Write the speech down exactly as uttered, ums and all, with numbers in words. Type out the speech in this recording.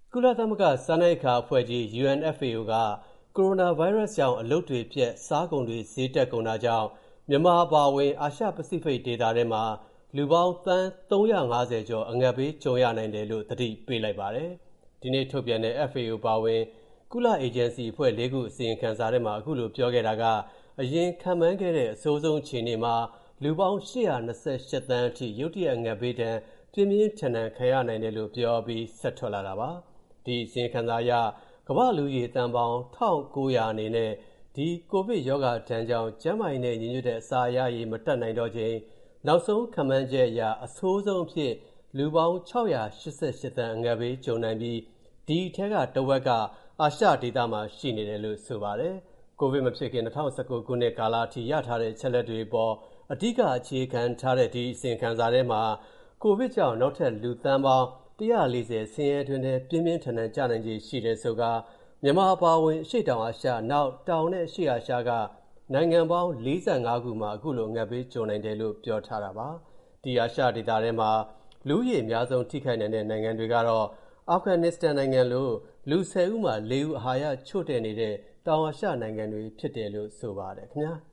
ကုလသမဂ္ဂစားနပ်ရိက္ခာအဖွဲ့ကြီး U N F A O ကကိုရိုနာဗိုင်းရပ်စ်ကြောင့်အလုပ်တွေပျက်စားကုန်တွေဈေးတက်ကုန်တာကြောင့်မြန်မာအပါအဝင်အာရှပစိဖိတ်ဒေသထဲမှာလူပေါင်းသန်းသုံးရာငါးဆယ်ကျော်အငတ်ဘေးကြုံရနိုင်တယ်လို့သတိပေးလိုက်ပါတယ်။ဒီနေ့ထုတ်ပြန်တဲ့ F A O ပါဝင်ကုလအေဂျင်စီအဖွဲ့လေးခုအစီရင်ခံစာထဲမှာအခုလိုပြောခဲ့တာကအရင်ခံမှန်းခဲ့တဲ့အဆိုးဆုံးအခြေအနေမှာလူပေါင်း၈၂၈သန်းအထိရုတ်တရက်အငတ်ဘေးဒဏ်ပြင်းပြင်းထန်ထန်ခံရနိုင်တယ်လို့ပြောပြီးဆက်ထွက်လာတာပါ။ဒီအစီရင်ခံစာအရကမ္ဘာလူကြီးတန်ပေါင်း၁၉၀၀အနေနဲ့ဒီကိုဗစ်ရောဂါဒဏ်ကြောင့်ကျန်းမာရေးနဲ့ညီညွတ်တဲ့အစာအရည်မတက်နိုင်တော့ချိန်နောက်ဆုံးခန့်မှန်းချက်အရအဆိုးဆုံးအဖြစ်လူပေါင်း၆၈၈သန်းအငတ်ဘေးကြုံနိုင်ပြီးဒီအထက်ကတဝက်ကအာရှဒေသမှာရှိနေတယ်လို့ဆိုပါတယ်။ကိုဗစ်မဖြစ်ခင်၂၀၁၉ခုနှစ်ကာလအထိရထားတဲ့ချက်လက်တွေပေါ်အဓိကအခြေခံထားတဲ့ဒီအစီရင်ခံစာထဲမှာကိုဗစ်ကြောင့်နောက်ထပ်လူသန်းပေါင်း၁၄၀ဆင်းရဲတွင်ပြင်းပြင်းထန်ထန်ကျနိုင်ခြေရှိတယ်ဆိုကမြန်မာအပါအဝင်အရှေ့တောင်အာရှနောက်တောင်နဲ့အရှေ့အာရှကနိုင်ငံပေါင်း၄၅ခုမှာအခုလိုငတ်ဘေးကြုံနိုင်တယ်လို့ပြောထားတာပါ။ဒီအာရှဒေသထဲမှာလူဦးရေအများဆုံးထိခိုက်နိုင်တဲ့နိုင်ငံတွေကတော့အာဖဂန်နစ္စတန်နိုင်ငံလိုလူ၁၀ဦးမှာ၄ဦးအာဟာရချို့တဲ့နေတဲ့တောင်အာရှနိုင်ငံတွေဖြစ်တယ်လို့ဆိုပါတယ်ခင်ဗျာ။